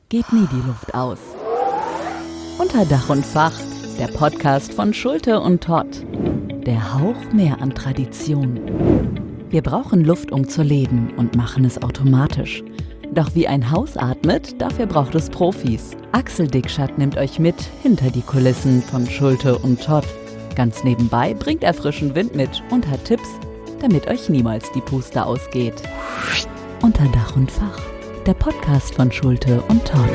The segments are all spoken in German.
geht nie die Luft aus. Unter Dach und Fach, der Podcast von Schulte und Todd. Der Hauch mehr an Tradition. Wir brauchen Luft, um zu leben und machen es automatisch. Doch wie ein Haus atmet, dafür braucht es Profis. Axel Dickschat nimmt euch mit hinter die Kulissen von Schulte und Todd. Ganz nebenbei bringt er frischen Wind mit und hat Tipps, damit euch niemals die Puste ausgeht. Unter Dach und Fach, der Podcast von Schulte und Todd.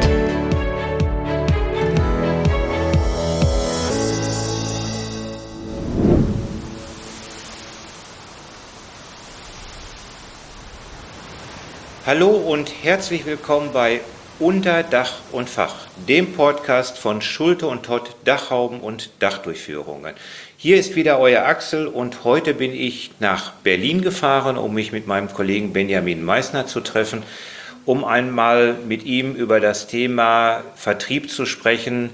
Hallo und herzlich willkommen bei Unter Dach und Fach, dem Podcast von Schulte und Todd Dachhauben und Dachdurchführungen. Hier ist wieder euer Axel und heute bin ich nach Berlin gefahren, um mich mit meinem Kollegen Benjamin Meissner zu treffen, um einmal mit ihm über das Thema Vertrieb zu sprechen.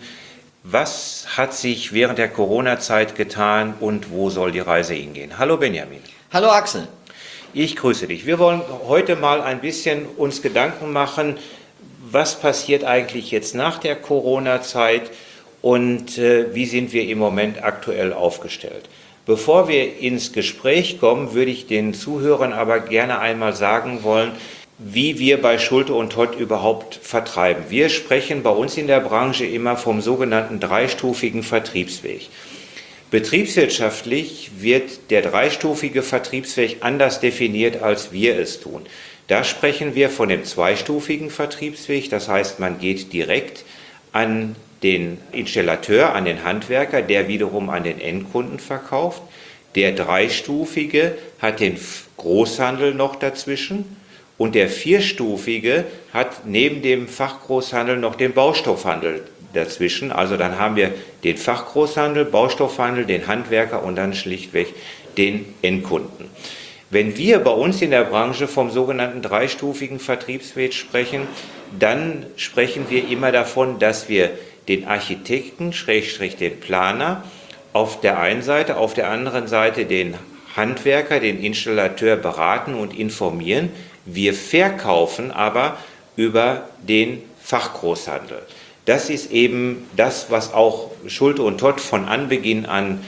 Was hat sich während der Corona-Zeit getan und wo soll die Reise hingehen? Hallo Benjamin. Hallo Axel. Ich grüße dich. Wir wollen heute mal ein bisschen uns Gedanken machen, was passiert eigentlich jetzt nach der Corona-Zeit und wie sind wir im Moment aktuell aufgestellt. Bevor wir ins Gespräch kommen, würde ich den Zuhörern aber gerne einmal sagen wollen, wie wir bei Schulte und Todd überhaupt vertreiben. Wir sprechen bei uns in der Branche immer vom sogenannten dreistufigen Vertriebsweg. Betriebswirtschaftlich wird der dreistufige Vertriebsweg anders definiert, als wir es tun. Da sprechen wir von dem zweistufigen Vertriebsweg, das heißt, man geht direkt an den Installateur, an den Handwerker, der wiederum an den Endkunden verkauft. Der dreistufige hat den Großhandel noch dazwischen und der vierstufige hat neben dem Fachgroßhandel noch den Baustoffhandel dazwischen. Also dann haben wir den Fachgroßhandel, Baustoffhandel, den Handwerker und dann schlichtweg den Endkunden. Wenn wir bei uns in der Branche vom sogenannten dreistufigen Vertriebsweg sprechen, dann sprechen wir immer davon, dass wir den Architekten, Schrägstrich den Planer, auf der einen Seite, auf der anderen Seite den Handwerker, den Installateur beraten und informieren. Wir verkaufen aber über den Fachgroßhandel. Das ist eben das, was auch Schulte und Todd von Anbeginn an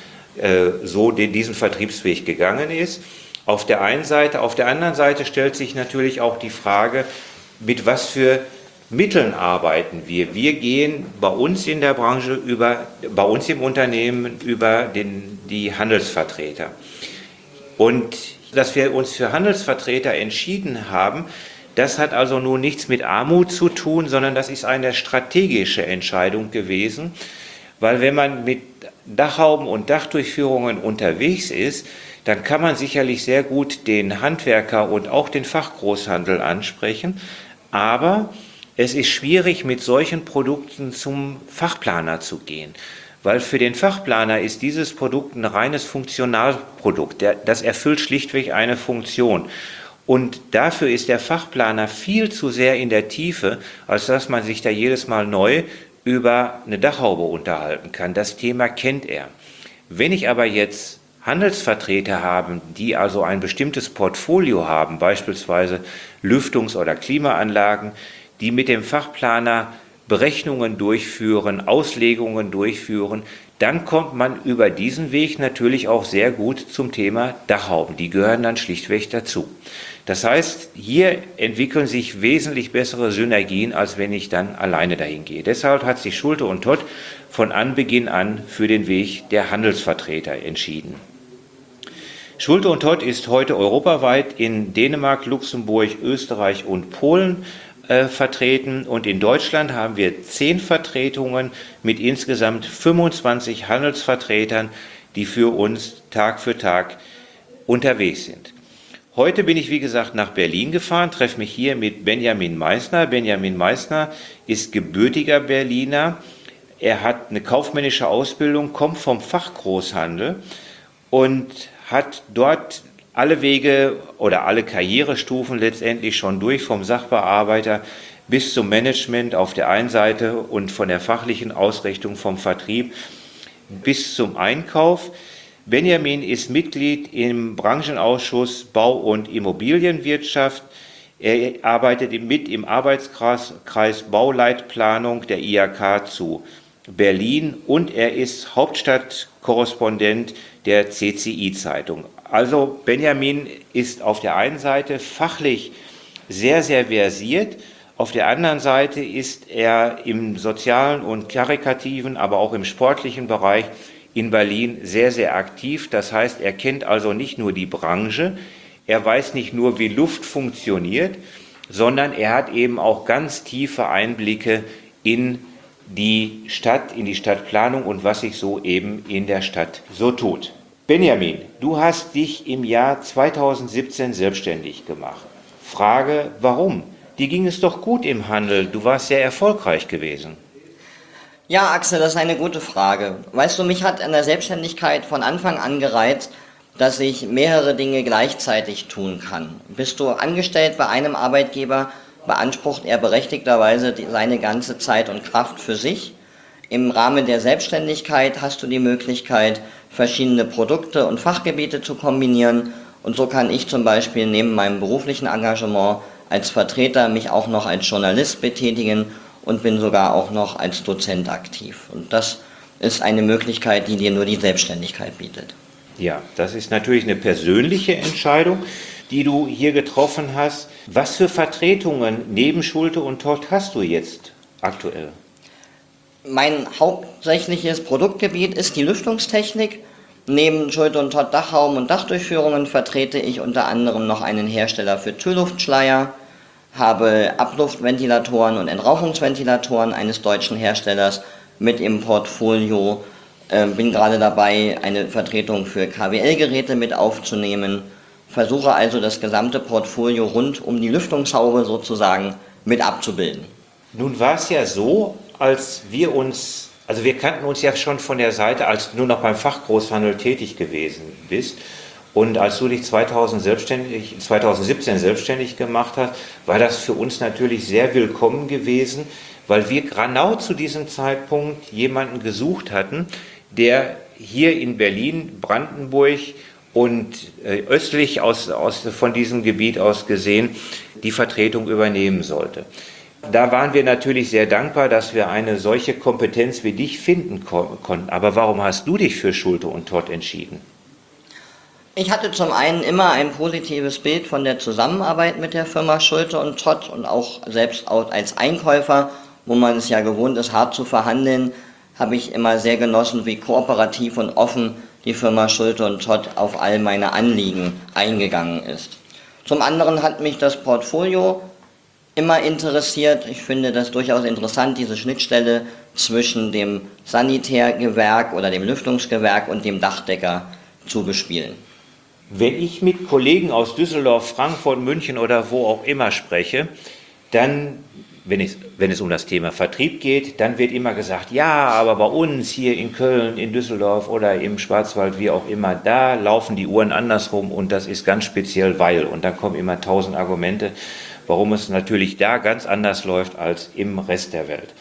so diesen Vertriebsweg gegangen ist. Auf der einen Seite, auf der anderen Seite stellt sich natürlich auch die Frage, mit was für Mitteln arbeiten wir. Wir gehen bei uns in der Branche bei uns im Unternehmen über die Handelsvertreter. Und dass wir uns für Handelsvertreter entschieden haben, das hat also nun nichts mit Armut zu tun, sondern das ist eine strategische Entscheidung gewesen, weil wenn man mit Dachhauben und Dachdurchführungen unterwegs ist, dann kann man sicherlich sehr gut den Handwerker und auch den Fachgroßhandel ansprechen, aber es ist schwierig, mit solchen Produkten zum Fachplaner zu gehen, weil für den Fachplaner ist dieses Produkt ein reines Funktionalprodukt, das erfüllt schlichtweg eine Funktion. Und dafür ist der Fachplaner viel zu sehr in der Tiefe, als dass man sich da jedes Mal neu über eine Dachhaube unterhalten kann. Das Thema kennt er. Wenn ich aber jetzt Handelsvertreter habe, die also ein bestimmtes Portfolio haben, beispielsweise Lüftungs- oder Klimaanlagen, die mit dem Fachplaner Berechnungen durchführen, Auslegungen durchführen, dann kommt man über diesen Weg natürlich auch sehr gut zum Thema Dachhauben. Die gehören dann schlichtweg dazu. Das heißt, hier entwickeln sich wesentlich bessere Synergien, als wenn ich dann alleine dahin gehe. Deshalb hat sich Schulte und Todd von Anbeginn an für den Weg der Handelsvertreter entschieden. Schulte und Todd ist heute europaweit in Dänemark, Luxemburg, Österreich und Polen vertreten und in Deutschland haben wir 10 Vertretungen mit insgesamt 25 Handelsvertretern, die für uns Tag für Tag unterwegs sind. Heute bin ich, wie gesagt, nach Berlin gefahren, treffe mich hier mit Benjamin Meissner. Benjamin Meissner ist gebürtiger Berliner. Er hat eine kaufmännische Ausbildung, kommt vom Fachgroßhandel und hat dort alle Wege oder alle Karrierestufen letztendlich schon durch, vom Sachbearbeiter bis zum Management auf der einen Seite und von der fachlichen Ausrichtung vom Vertrieb bis zum Einkauf. Benjamin ist Mitglied im Branchenausschuss Bau- und Immobilienwirtschaft. Er arbeitet mit im Arbeitskreis Bauleitplanung der IHK zu Berlin und er ist Hauptstadtkorrespondent der CCI-Zeitung. Also Benjamin ist auf der einen Seite fachlich sehr, sehr versiert, auf der anderen Seite ist er im sozialen und karikativen, aber auch im sportlichen Bereich in Berlin sehr, sehr aktiv. Das heißt, er kennt also nicht nur die Branche, er weiß nicht nur, wie Luft funktioniert, sondern er hat eben auch ganz tiefe Einblicke in die Stadt, in die Stadtplanung und was sich so eben in der Stadt so tut. Benjamin, du hast dich im Jahr 2017 selbstständig gemacht. Frage, warum? Dir ging es doch gut im Handel, du warst sehr erfolgreich gewesen. Ja, Axel, das ist eine gute Frage. Weißt du, mich hat an der Selbstständigkeit von Anfang an gereizt, dass ich mehrere Dinge gleichzeitig tun kann. Bist du angestellt bei einem Arbeitgeber, beansprucht er berechtigterweise seine ganze Zeit und Kraft für sich. Im Rahmen der Selbstständigkeit hast du die Möglichkeit, verschiedene Produkte und Fachgebiete zu kombinieren. Und so kann ich zum Beispiel neben meinem beruflichen Engagement als Vertreter mich auch noch als Journalist betätigen und bin sogar auch noch als Dozent aktiv. Und das ist eine Möglichkeit, die dir nur die Selbstständigkeit bietet. Ja, das ist natürlich eine persönliche Entscheidung, die du hier getroffen hast. Was für Vertretungen neben Schulte und Todt hast du jetzt aktuell? Mein hauptsächliches Produktgebiet ist die Lüftungstechnik. Neben Schulte und Todt Dachraum und Dachdurchführungen vertrete ich unter anderem noch einen Hersteller für Türluftschleier, habe Abluftventilatoren und Entrauchungsventilatoren eines deutschen Herstellers mit im Portfolio, bin gerade dabei, eine Vertretung für KWL-Geräte mit aufzunehmen, versuche also das gesamte Portfolio rund um die Lüftungshaube sozusagen mit abzubilden. Nun war es ja so, als wir kannten uns ja schon von der Seite, als du noch beim Fachgroßhandel tätig gewesen bist. Und als du dich 2017 selbstständig gemacht hast, war das für uns natürlich sehr willkommen gewesen, weil wir genau zu diesem Zeitpunkt jemanden gesucht hatten, der hier in Berlin, Brandenburg und östlich von diesem Gebiet aus gesehen die Vertretung übernehmen sollte. Da waren wir natürlich sehr dankbar, dass wir eine solche Kompetenz wie dich finden konnten. Aber warum hast du dich für Schulte und Todt entschieden? Ich hatte zum einen immer ein positives Bild von der Zusammenarbeit mit der Firma Schulte und Todt und auch selbst als Einkäufer, wo man es ja gewohnt ist, hart zu verhandeln, habe ich immer sehr genossen, wie kooperativ und offen die Firma Schulte und Todt auf all meine Anliegen eingegangen ist. Zum anderen hat mich das Portfolio immer interessiert. Ich finde das durchaus interessant, diese Schnittstelle zwischen dem Sanitärgewerk oder dem Lüftungsgewerk und dem Dachdecker zu bespielen. Wenn ich mit Kollegen aus Düsseldorf, Frankfurt, München oder wo auch immer spreche, dann, wenn es um das Thema Vertrieb geht, dann wird immer gesagt, ja, aber bei uns hier in Köln, in Düsseldorf oder im Schwarzwald, wie auch immer, da laufen die Uhren andersrum und das ist ganz speziell, weil. Und dann kommen immer 1000 Argumente, warum es natürlich da ganz anders läuft als im Rest der Welt.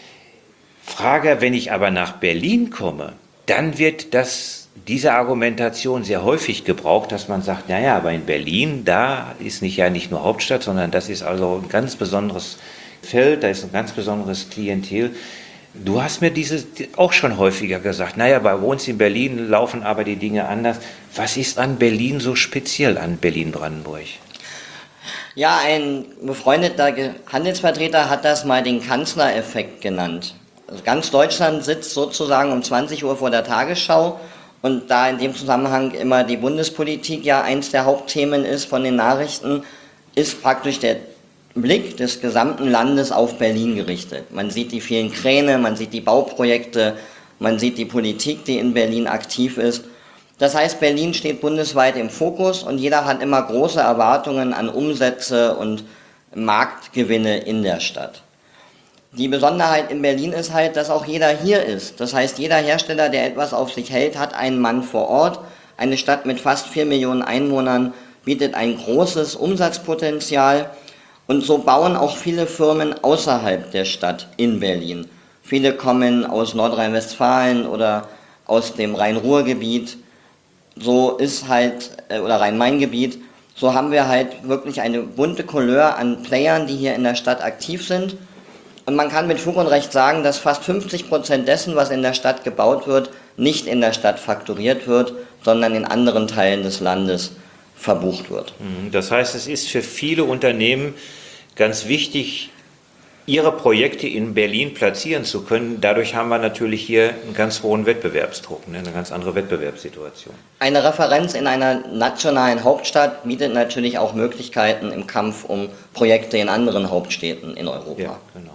Frage, wenn ich aber nach Berlin komme, dann wird diese Argumentation sehr häufig gebraucht, dass man sagt, naja, aber in Berlin, da ist nicht nur Hauptstadt, sondern das ist also ein ganz besonderes Feld, da ist ein ganz besonderes Klientel. Du hast mir auch schon häufiger gesagt, naja, bei uns in Berlin laufen aber die Dinge anders. Was ist an Berlin so speziell, an Berlin-Brandenburg? Ja, ein befreundeter Handelsvertreter hat das mal den Kanzlereffekt genannt. Also ganz Deutschland sitzt sozusagen um 20 Uhr vor der Tagesschau und da in dem Zusammenhang immer die Bundespolitik ja eins der Hauptthemen ist von den Nachrichten, ist praktisch der Blick des gesamten Landes auf Berlin gerichtet. Man sieht die vielen Kräne, man sieht die Bauprojekte, man sieht die Politik, die in Berlin aktiv ist. Das heißt, Berlin steht bundesweit im Fokus und jeder hat immer große Erwartungen an Umsätze und Marktgewinne in der Stadt. Die Besonderheit in Berlin ist halt, dass auch jeder hier ist. Das heißt, jeder Hersteller, der etwas auf sich hält, hat einen Mann vor Ort. Eine Stadt mit fast 4 Millionen Einwohnern bietet ein großes Umsatzpotenzial. Und so bauen auch viele Firmen außerhalb der Stadt in Berlin. Viele kommen aus Nordrhein-Westfalen oder aus dem Rhein-Ruhr-Gebiet. So ist halt, oder Rhein-Main-Gebiet. So haben wir halt wirklich eine bunte Couleur an Playern, die hier in der Stadt aktiv sind. Und man kann mit Fug und Recht sagen, dass fast 50% dessen, was in der Stadt gebaut wird, nicht in der Stadt fakturiert wird, sondern in anderen Teilen des Landes verbucht wird. Das heißt, es ist für viele Unternehmen ganz wichtig, ihre Projekte in Berlin platzieren zu können. Dadurch haben wir natürlich hier einen ganz hohen Wettbewerbsdruck, eine ganz andere Wettbewerbssituation. Eine Referenz in einer nationalen Hauptstadt bietet natürlich auch Möglichkeiten im Kampf um Projekte in anderen Hauptstädten in Europa. Ja, genau.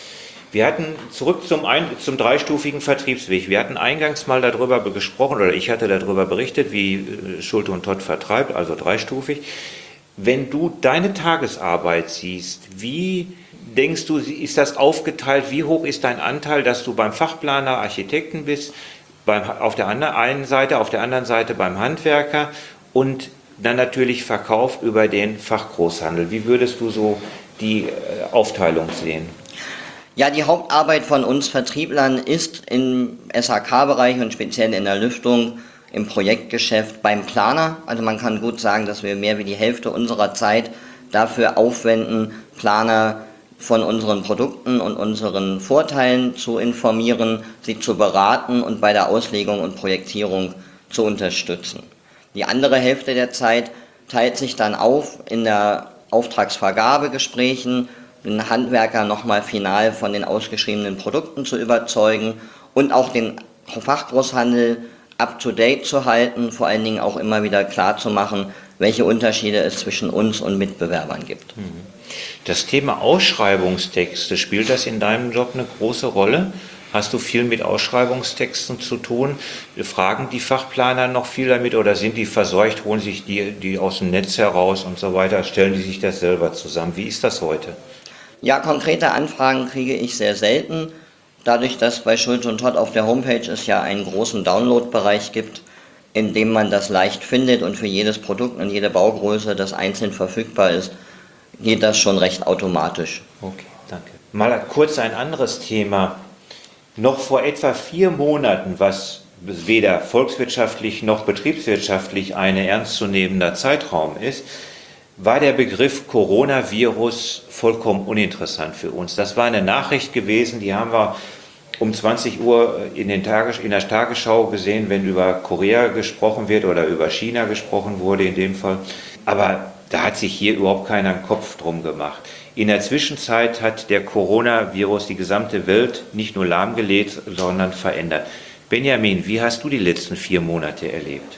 Wir hatten zurück zum dreistufigen Vertriebsweg. Wir hatten eingangs mal darüber gesprochen, oder ich hatte darüber berichtet, wie Schulte und Todt vertreibt, also dreistufig. Wenn du deine Tagesarbeit siehst, wie denkst du, ist das aufgeteilt? Wie hoch ist dein Anteil, dass du beim Fachplaner, Architekten bist, auf der einen Seite, auf der anderen Seite beim Handwerker und dann natürlich Verkauf über den Fachgroßhandel? Wie würdest du so die Aufteilung sehen? Ja, die Hauptarbeit von uns Vertrieblern ist im SHK-Bereich und speziell in der Lüftung im Projektgeschäft beim Planer. Also man kann gut sagen, dass wir mehr wie die Hälfte unserer Zeit dafür aufwenden, Planer von unseren Produkten und unseren Vorteilen zu informieren, sie zu beraten und bei der Auslegung und Projektierung zu unterstützen. Die andere Hälfte der Zeit teilt sich dann auf in der Auftragsvergabegesprächen, den Handwerker nochmal final von den ausgeschriebenen Produkten zu überzeugen und auch den Fachgroßhandel up-to-date zu halten, vor allen Dingen auch immer wieder klar zu machen, welche Unterschiede es zwischen uns und Mitbewerbern gibt. Das Thema Ausschreibungstexte, spielt das in deinem Job eine große Rolle? Hast du viel mit Ausschreibungstexten zu tun? Fragen die Fachplaner noch viel damit oder sind die verseucht, holen sich die aus dem Netz heraus und so weiter, stellen die sich das selber zusammen? Wie ist das heute? Ja, konkrete Anfragen kriege ich sehr selten. Dadurch, dass bei Schulte und Todt auf der Homepage es ja einen großen Download-Bereich gibt, in dem man das leicht findet und für jedes Produkt und jede Baugröße, das einzeln verfügbar ist, geht das schon recht automatisch. Okay, danke. Mal kurz ein anderes Thema. Noch vor etwa 4 Monaten, was weder volkswirtschaftlich noch betriebswirtschaftlich ein ernstzunehmender Zeitraum ist, war der Begriff Coronavirus vollkommen uninteressant für uns. Das war eine Nachricht gewesen, die haben wir um 20 Uhr in der Tagesschau gesehen, wenn über Korea gesprochen wird oder über China gesprochen wurde in dem Fall. Aber da hat sich hier überhaupt keiner einen Kopf drum gemacht. In der Zwischenzeit hat der Coronavirus die gesamte Welt nicht nur lahmgelegt, sondern verändert. Benjamin, wie hast du die letzten 4 Monate erlebt?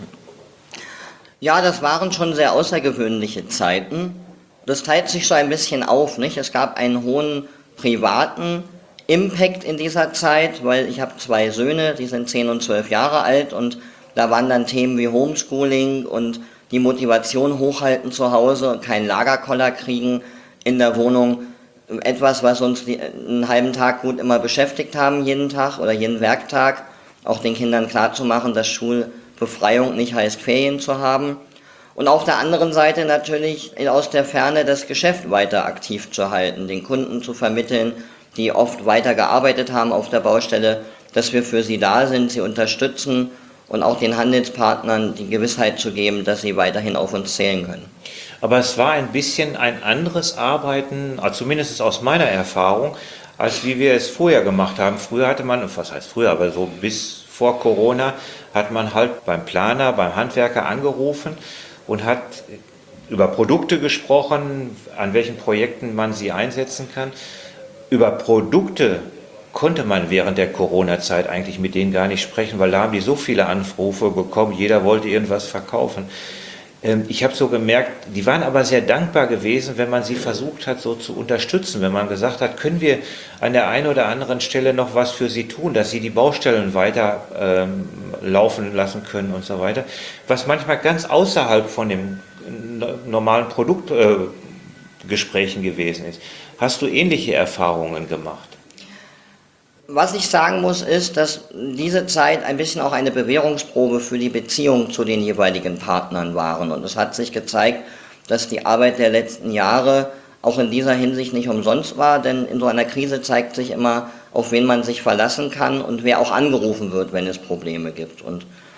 Ja, das waren schon sehr außergewöhnliche Zeiten. Das teilt sich so ein bisschen auf, nicht? Es gab einen hohen privaten Impact in dieser Zeit, weil ich habe 2 Söhne, die sind 10 und 12 Jahre alt und da waren dann Themen wie Homeschooling und die Motivation hochhalten zu Hause und keinen Lagerkoller kriegen in der Wohnung. Etwas, was uns einen halben Tag gut immer beschäftigt haben, jeden Tag oder jeden Werktag, auch den Kindern klarzumachen, dass Schulbefreiung nicht heißt, Ferien zu haben. Und auf der anderen Seite natürlich aus der Ferne das Geschäft weiter aktiv zu halten, den Kunden zu vermitteln, die oft weiter gearbeitet haben auf der Baustelle, dass wir für sie da sind, sie unterstützen und auch den Handelspartnern die Gewissheit zu geben, dass sie weiterhin auf uns zählen können. Aber es war ein bisschen ein anderes Arbeiten, zumindest aus meiner Erfahrung, als wie wir es vorher gemacht haben. Früher hatte man, was heißt früher, aber so bis vor Corona hat man halt beim Planer, beim Handwerker angerufen und hat über Produkte gesprochen, an welchen Projekten man sie einsetzen kann. Über Produkte konnte man während der Corona-Zeit eigentlich mit denen gar nicht sprechen, weil da haben die so viele Anrufe bekommen, jeder wollte irgendwas verkaufen. Ich habe so gemerkt, die waren aber sehr dankbar gewesen, wenn man sie versucht hat, so zu unterstützen, wenn man gesagt hat, können wir an der einen oder anderen Stelle noch was für sie tun, dass sie die Baustellen weiter laufen lassen können und so weiter, was manchmal ganz außerhalb von dem normalen Produktgesprächen gewesen ist. Hast du ähnliche Erfahrungen gemacht? Was ich sagen muss, ist, dass diese Zeit ein bisschen auch eine Bewährungsprobe für die Beziehung zu den jeweiligen Partnern waren. Und es hat sich gezeigt, dass die Arbeit der letzten Jahre auch in dieser Hinsicht nicht umsonst war, denn in so einer Krise zeigt sich immer, auf wen man sich verlassen kann und wer auch angerufen wird, wenn es Probleme gibt. Und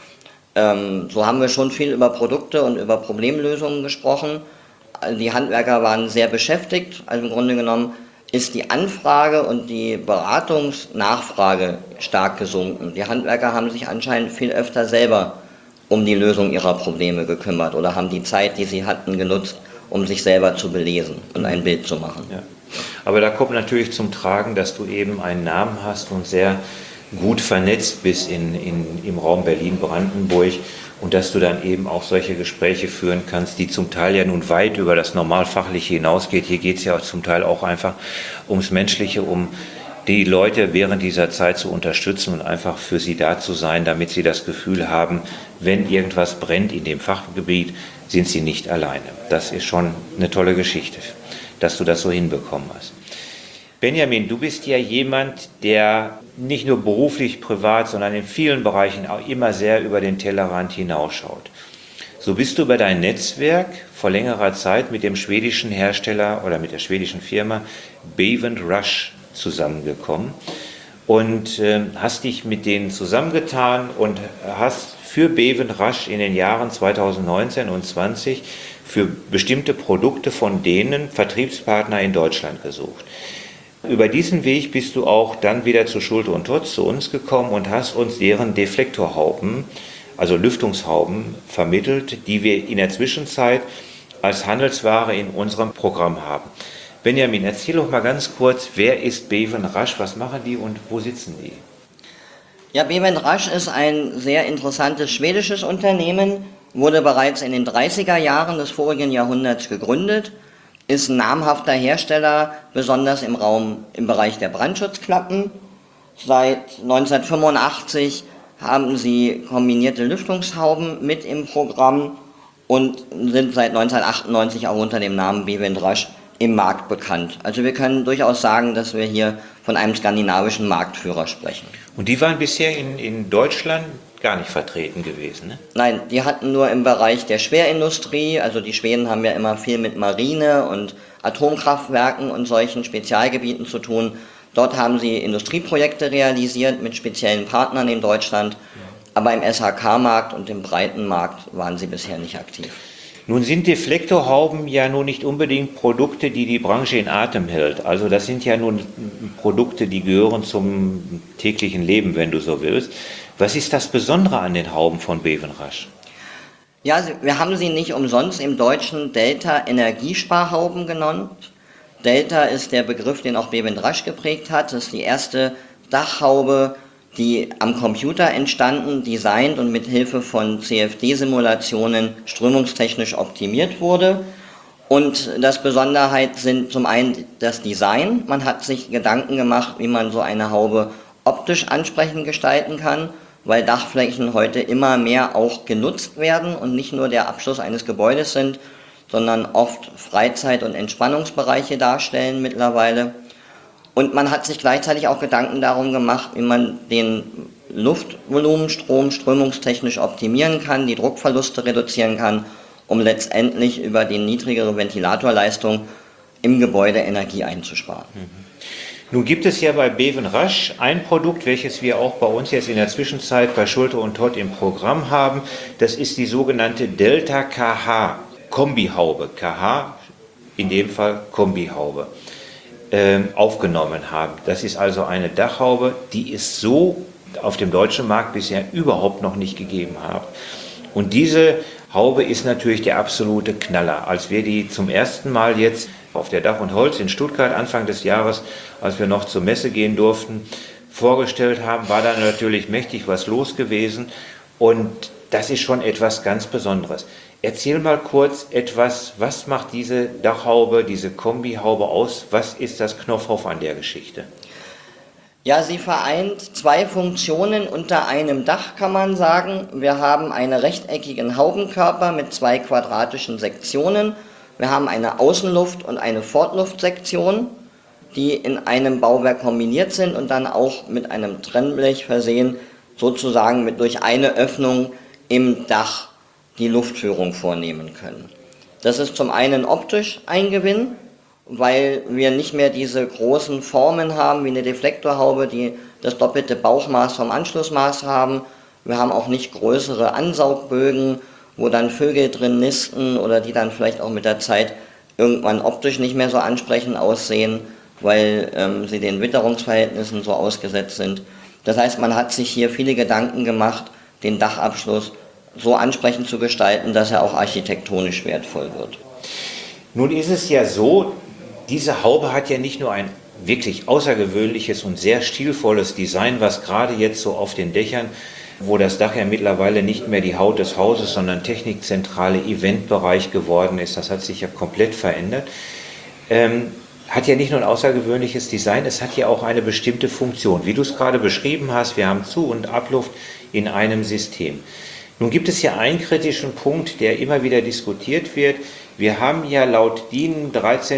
So haben wir schon viel über Produkte und über Problemlösungen gesprochen. Die Handwerker waren sehr beschäftigt, also im Grunde genommen ist die Anfrage und die Beratungsnachfrage stark gesunken. Die Handwerker haben sich anscheinend viel öfter selber um die Lösung ihrer Probleme gekümmert oder haben die Zeit, die sie hatten, genutzt, um sich selber zu belesen und ein Bild zu machen. Ja. Aber da kommt natürlich zum Tragen, dass du eben einen Namen hast und sehr gut vernetzt bist im Raum Berlin-Brandenburg und dass du dann eben auch solche Gespräche führen kannst, die zum Teil ja nun weit über das Normalfachliche hinausgeht. Hier geht es ja zum Teil auch einfach ums Menschliche, um die Leute während dieser Zeit zu unterstützen und einfach für sie da zu sein, damit sie das Gefühl haben, wenn irgendwas brennt in dem Fachgebiet, sind sie nicht alleine. Das ist schon eine tolle Geschichte, dass du das so hinbekommen hast. Benjamin, du bist ja jemand, der nicht nur beruflich, privat, sondern in vielen Bereichen auch immer sehr über den Tellerrand hinausschaut. So bist du über dein Netzwerk vor längerer Zeit mit dem schwedischen Hersteller oder mit der schwedischen Firma Bevend Rush zusammengekommen und hast dich mit denen zusammengetan und hast für Bevend Rush in den Jahren 2019 und 2020 für bestimmte Produkte von denen Vertriebspartner in Deutschland gesucht. Über diesen Weg bist du auch dann wieder zu Schulte und Todt zu uns gekommen und hast uns deren Deflektorhauben, also Lüftungshauben, vermittelt, die wir in der Zwischenzeit als Handelsware in unserem Programm haben. Benjamin, erzähl doch mal ganz kurz, wer ist Bevend Rush, was machen die und wo sitzen die? Ja, Bevend Rush ist ein sehr interessantes schwedisches Unternehmen, wurde bereits in den 30er Jahren des vorigen Jahrhunderts gegründet, ist ein namhafter Hersteller, besonders im Bereich der Brandschutzklappen. Seit 1985 haben sie kombinierte Lüftungshauben mit im Programm und sind seit 1998 auch unter dem Namen Bevend Rush im Markt bekannt. Also wir können durchaus sagen, dass wir hier von einem skandinavischen Marktführer sprechen. Und die waren bisher in Deutschland gar nicht vertreten gewesen, ne? Nein, die hatten nur im Bereich der Schwerindustrie, also die Schweden haben ja immer viel mit Marine und Atomkraftwerken und solchen Spezialgebieten zu tun. Dort haben sie Industrieprojekte realisiert mit speziellen Partnern in Deutschland, aber im SHK-Markt und im breiten Markt waren sie bisher nicht aktiv. Nun sind Deflektorhauben ja nun nicht unbedingt Produkte, die die Branche in Atem hält. Also das sind ja nun Produkte, die gehören zum täglichen Leben, wenn du so willst. Was ist das Besondere an den Hauben von Bevend Rush? Ja, wir haben sie nicht umsonst im Deutschen Delta Energiesparhauben genannt. Delta ist der Begriff, den auch Bevend Rush geprägt hat. Das ist die erste Dachhaube, die am Computer entstanden, designt und mit Hilfe von CFD-Simulationen strömungstechnisch optimiert wurde. Und das Besonderheit sind zum einen das Design. Man hat sich Gedanken gemacht, wie man so eine Haube optisch ansprechend gestalten kann, weil Dachflächen heute immer mehr auch genutzt werden und nicht nur der Abschluss eines Gebäudes sind, sondern oft Freizeit- und Entspannungsbereiche darstellen mittlerweile. Und man hat sich gleichzeitig auch Gedanken darum gemacht, wie man den Luftvolumenstrom strömungstechnisch optimieren kann, die Druckverluste reduzieren kann, um letztendlich über die niedrigere Ventilatorleistung im Gebäude Energie einzusparen. Nun gibt es ja bei Bevend Rush ein Produkt, welches wir auch bei uns jetzt in der Zwischenzeit bei Schulte und Todt im Programm haben. Das ist die sogenannte Delta KH Kombihaube. KH, in dem Fall Kombihaube, aufgenommen haben. Das ist also eine Dachhaube, die es so auf dem deutschen Markt bisher überhaupt noch nicht gegeben hat. Und diese Haube ist natürlich der absolute Knaller. Als wir die zum ersten Mal jetzt auf der Dach und Holz in Stuttgart Anfang des Jahres, als wir noch zur Messe gehen durften, vorgestellt haben, war da natürlich mächtig was los gewesen. Und das ist schon etwas ganz Besonderes. Erzähl mal kurz etwas, was macht diese Dachhaube, diese Kombihaube aus? Was ist das Knopfhoff an der Geschichte? Ja, sie vereint zwei Funktionen unter einem Dach, kann man sagen. Wir haben einen rechteckigen Haubenkörper mit zwei quadratischen Sektionen. Wir haben eine Außenluft- und eine Fortluftsektion, die in einem Bauwerk kombiniert sind und dann auch mit einem Trennblech versehen, sozusagen durch eine Öffnung im Dach die Luftführung vornehmen können. Das ist zum einen optisch ein Gewinn, weil wir nicht mehr diese großen Formen haben wie eine Deflektorhaube, die das doppelte Bauchmaß vom Anschlussmaß haben, Wir haben auch nicht größere Ansaugbögen, wo dann Vögel drin nisten oder die dann vielleicht auch mit der Zeit irgendwann optisch nicht mehr so ansprechend aussehen, weil sie den Witterungsverhältnissen so ausgesetzt sind. Das heißt, man hat sich hier viele Gedanken gemacht, den Dachabschluss so ansprechend zu gestalten, dass er auch architektonisch wertvoll wird. Nun ist es ja so, diese Haube hat ja nicht nur ein wirklich außergewöhnliches und sehr stilvolles Design, was gerade jetzt so auf den Dächern, wo das Dach ja mittlerweile nicht mehr die Haut des Hauses, sondern technikzentrale Eventbereich geworden ist, das hat sich ja komplett verändert, hat ja nicht nur ein außergewöhnliches Design, es hat ja auch eine bestimmte Funktion. Wie du es gerade beschrieben hast, wir haben Zu- und Abluft in einem System. Nun gibt es ja einen kritischen Punkt, der immer wieder diskutiert wird. Wir haben ja laut DIN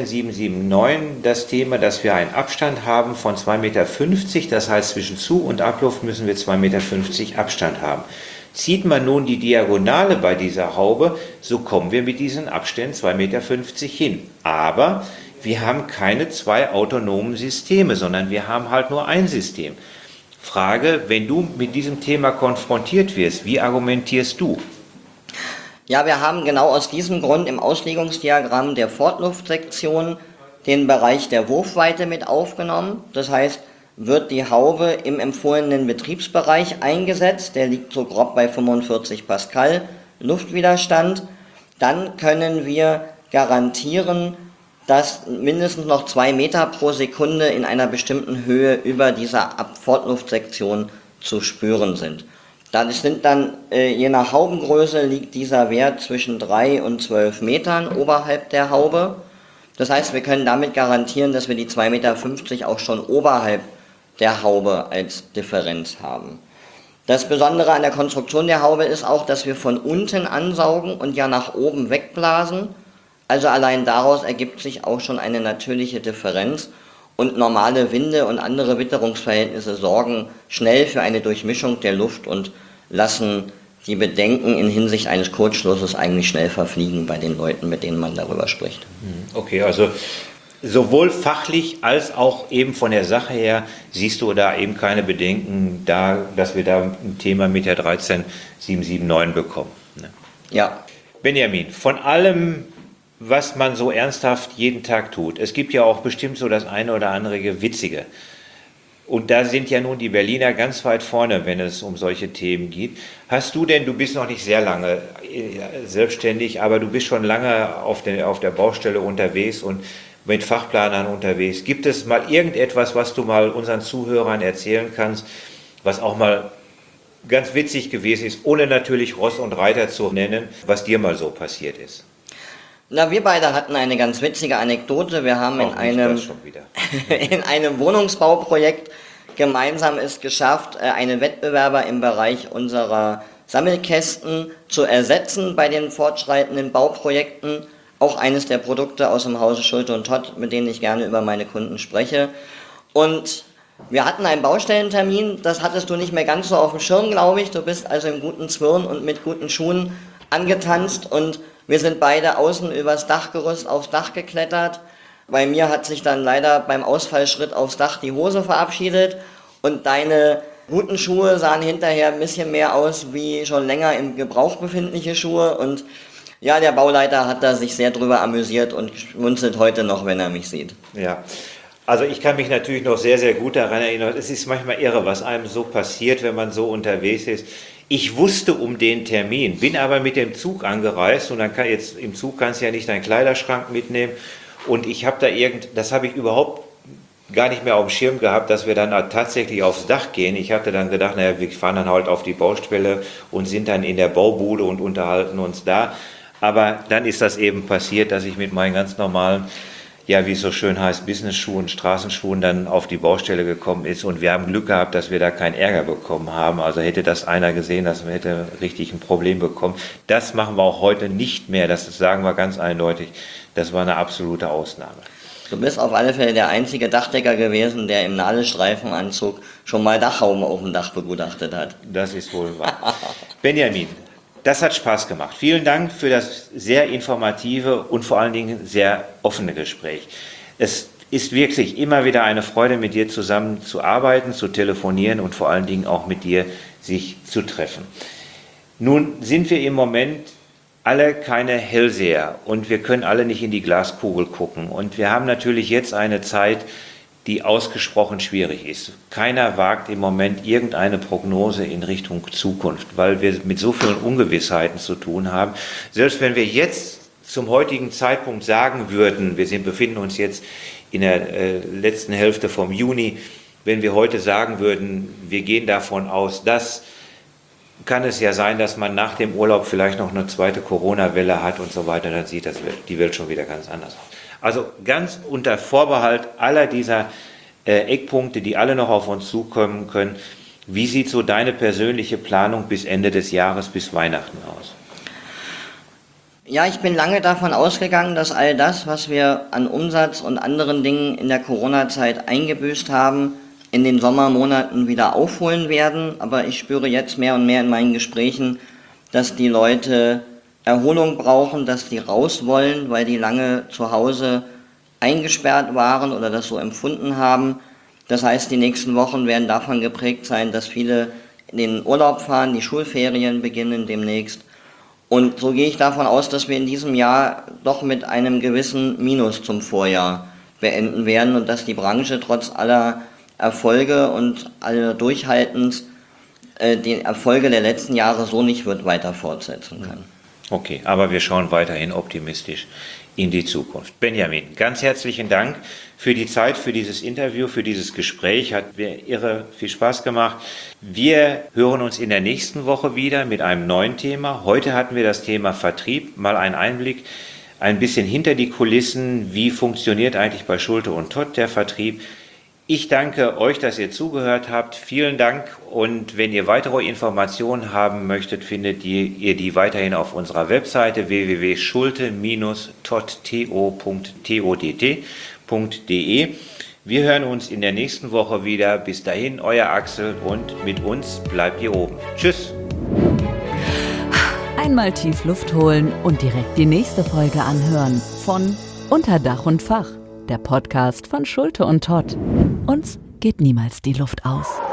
13779 das Thema, dass wir einen Abstand haben von 2,50 Meter. Das heißt, zwischen Zu- und Abluft müssen wir 2,50 Meter Abstand haben. Zieht man nun die Diagonale bei dieser Haube, so kommen wir mit diesen Abständen 2,50 Meter hin. Aber wir haben keine zwei autonomen Systeme, sondern wir haben halt nur ein System. Frage, wenn du mit diesem Thema konfrontiert wirst, wie argumentierst du? Ja, wir haben genau aus diesem Grund im Auslegungsdiagramm der Fortluftsektion den Bereich der Wurfweite mit aufgenommen. Das heißt, wird die Haube im empfohlenen Betriebsbereich eingesetzt, der liegt so grob bei 45 Pascal Luftwiderstand, dann können wir garantieren, dass mindestens noch 2 Meter pro Sekunde in einer bestimmten Höhe über dieser Fortluftsektion zu spüren sind. Das sind dann, je nach Haubengröße liegt dieser Wert zwischen 3 und 12 Metern oberhalb der Haube. Das heißt, wir können damit garantieren, dass wir die 2,50 Meter auch schon oberhalb der Haube als Differenz haben. Das Besondere an der Konstruktion der Haube ist auch, dass wir von unten ansaugen und ja nach oben wegblasen. Also allein daraus ergibt sich auch schon eine natürliche Differenz. Und normale Winde und andere Witterungsverhältnisse sorgen schnell für eine Durchmischung der Luft und lassen die Bedenken in Hinsicht eines Kurzschlusses eigentlich schnell verfliegen bei den Leuten, mit denen man darüber spricht. Okay, also sowohl fachlich als auch eben von der Sache her siehst du da eben keine Bedenken, dass wir da ein Thema mit der 13779 bekommen. Ne? Ja. Benjamin, von allem, was man so ernsthaft jeden Tag tut. Es gibt ja auch bestimmt so das eine oder andere Witzige. Und da sind ja nun die Berliner ganz weit vorne, wenn es um solche Themen geht. Hast du denn, du bist noch nicht sehr lange selbstständig, aber du bist schon lange auf der Baustelle unterwegs und mit Fachplanern unterwegs. Gibt es mal irgendetwas, was du mal unseren Zuhörern erzählen kannst, was auch mal ganz witzig gewesen ist, ohne natürlich Ross und Reiter zu nennen, was dir mal so passiert ist? Na, wir beide hatten eine ganz witzige Anekdote. Wir haben in einem Wohnungsbauprojekt gemeinsam es geschafft, einen Wettbewerber im Bereich unserer Sammelkästen zu ersetzen bei den fortschreitenden Bauprojekten. Auch eines der Produkte aus dem Hause Schulte und Todt, mit denen ich gerne über meine Kunden spreche. Und wir hatten einen Baustellentermin, das hattest du nicht mehr ganz so auf dem Schirm, glaube ich. Du bist also im guten Zwirn und mit guten Schuhen angetanzt und wir sind beide außen übers Dachgerüst aufs Dach geklettert. Bei mir hat sich dann leider beim Ausfallschritt aufs Dach die Hose verabschiedet und deine guten Schuhe sahen hinterher ein bisschen mehr aus wie schon länger im Gebrauch befindliche Schuhe und ja, der Bauleiter hat da sich sehr drüber amüsiert und schmunzelt heute noch, wenn er mich sieht. Ja, also ich kann mich natürlich noch sehr, sehr gut daran erinnern. Es ist manchmal irre, was einem so passiert, wenn man so unterwegs ist. Ich wusste um den Termin, bin aber mit dem Zug angereist und dann im Zug kannst du ja nicht deinen Kleiderschrank mitnehmen und ich habe das habe ich überhaupt gar nicht mehr auf dem Schirm gehabt, dass wir dann tatsächlich aufs Dach gehen. Ich hatte dann gedacht, naja, wir fahren dann halt auf die Baustelle und sind dann in der Baubude und unterhalten uns da. Aber dann ist das eben passiert, dass ich mit meinen ganz normalen, ja, wie es so schön heißt, Business-Schuhen, Straßenschuhen dann auf die Baustelle gekommen ist und wir haben Glück gehabt, dass wir da keinen Ärger bekommen haben. Also hätte das einer gesehen, dass wir hätte richtig ein Problem bekommen. Das machen wir auch heute nicht mehr, das sagen wir ganz eindeutig. Das war eine absolute Ausnahme. Du bist auf alle Fälle der einzige Dachdecker gewesen, der im Nadelstreifenanzug schon mal Dachhauben auf dem Dach begutachtet hat. Das ist wohl wahr. Benjamin, das hat Spaß gemacht. Vielen Dank für das sehr informative und vor allen Dingen sehr offene Gespräch. Es ist wirklich immer wieder eine Freude, mit dir zusammen zu arbeiten, zu telefonieren und vor allen Dingen auch mit dir sich zu treffen. Nun sind wir im Moment alle keine Hellseher und wir können alle nicht in die Glaskugel gucken. Und wir haben natürlich jetzt eine Zeit, die ausgesprochen schwierig ist. Keiner wagt im Moment irgendeine Prognose in Richtung Zukunft, weil wir mit so vielen Ungewissheiten zu tun haben. Selbst wenn wir jetzt zum heutigen Zeitpunkt sagen würden, befinden uns jetzt in der letzten Hälfte vom Juni, wenn wir heute sagen würden, wir gehen davon aus, dass, kann es ja sein, dass man nach dem Urlaub vielleicht noch eine zweite Corona-Welle hat und so weiter, dann sieht die Welt schon wieder ganz anders aus. Also ganz unter Vorbehalt aller dieser Eckpunkte, die alle noch auf uns zukommen können, wie sieht so deine persönliche Planung bis Ende des Jahres, bis Weihnachten aus? Ja, ich bin lange davon ausgegangen, dass all das, was wir an Umsatz und anderen Dingen in der Corona-Zeit eingebüßt haben, in den Sommermonaten wieder aufholen werden. Aber ich spüre jetzt mehr und mehr in meinen Gesprächen, dass die Leute Erholung brauchen, dass die raus wollen, weil die lange zu Hause eingesperrt waren oder das so empfunden haben. Das heißt, die nächsten Wochen werden davon geprägt sein, dass viele in den Urlaub fahren, die Schulferien beginnen demnächst. Und so gehe ich davon aus, dass wir in diesem Jahr doch mit einem gewissen Minus zum Vorjahr beenden werden und dass die Branche trotz aller Erfolge und aller Durchhaltens die Erfolge der letzten Jahre so nicht wird weiter fortsetzen können. Okay, aber wir schauen weiterhin optimistisch in die Zukunft. Benjamin, ganz herzlichen Dank für die Zeit, für dieses Interview, für dieses Gespräch. Hat mir irre viel Spaß gemacht. Wir hören uns in der nächsten Woche wieder mit einem neuen Thema. Heute hatten wir das Thema Vertrieb, mal einen Einblick, ein bisschen hinter die Kulissen. Wie funktioniert eigentlich bei Schulte und Todt der Vertrieb? Ich danke euch, dass ihr zugehört habt. Vielen Dank. Und wenn ihr weitere Informationen haben möchtet, findet ihr die weiterhin auf unserer Webseite www.schulte-todt.de. Wir hören uns in der nächsten Woche wieder. Bis dahin, euer Axel und mit uns bleibt ihr oben. Tschüss. Einmal tief Luft holen und direkt die nächste Folge anhören von Unter Dach und Fach, der Podcast von Schulte und Todt. Uns geht niemals die Luft aus.